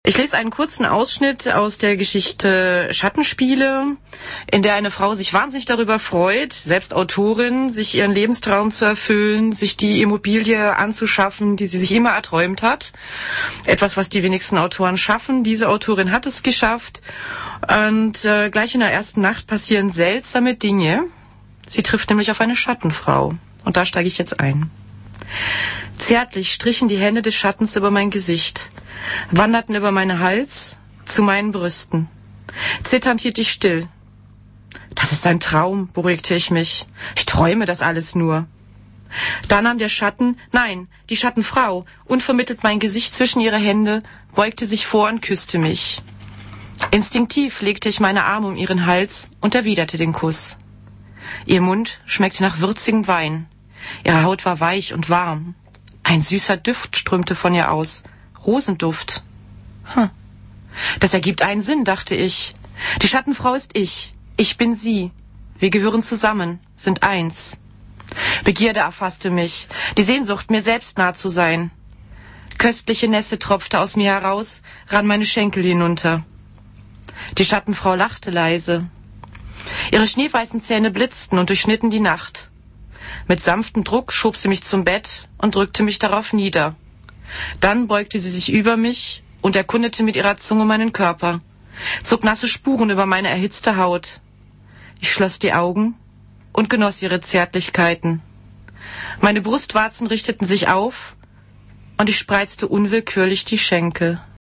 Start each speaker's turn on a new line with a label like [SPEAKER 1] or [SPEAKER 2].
[SPEAKER 1] Ich lese einen kurzen Ausschnitt aus der Geschichte Schattenspiele, in der eine Frau sich wahnsinnig darüber freut, selbst Autorin, sich ihren Lebenstraum zu erfüllen, sich die Immobilie anzuschaffen, die sie sich immer erträumt hat. Etwas, was die wenigsten Autoren schaffen. Diese Autorin hat es geschafft. Und gleich in der ersten Nacht passieren seltsame Dinge. Sie trifft nämlich auf eine Schattenfrau. Und da steige ich jetzt ein. Zärtlich strichen die Hände des Schattens über mein Gesicht, wanderten über meinen Hals zu meinen Brüsten. Zitternd hielt ich still. Das ist ein Traum, beruhigte ich mich. Ich träume das alles nur. Da nahm der Schatten, nein, die Schattenfrau, unvermittelt mein Gesicht zwischen ihre Hände, beugte sich vor und küsste mich. Instinktiv legte ich meine Arme um ihren Hals und erwiderte den Kuss. Ihr Mund schmeckte nach würzigem Wein. Ihre Haut war weich und warm. Ein süßer Duft strömte von ihr aus. Rosenduft. Das ergibt einen Sinn, dachte ich. Die Schattenfrau ist ich. Ich bin sie. Wir gehören zusammen, sind eins. Begierde erfasste mich. Die Sehnsucht, mir selbst nah zu sein. Köstliche Nässe tropfte aus mir heraus, rann meine Schenkel hinunter. Die Schattenfrau lachte leise. Ihre schneeweißen Zähne blitzten und durchschnitten die Nacht. Mit sanftem Druck schob sie mich zum Bett und drückte mich darauf nieder. Dann beugte sie sich über mich und erkundete mit ihrer Zunge meinen Körper, zog nasse Spuren über meine erhitzte Haut. Ich schloss die Augen und genoss ihre Zärtlichkeiten. Meine Brustwarzen richteten sich auf und ich spreizte unwillkürlich die Schenkel.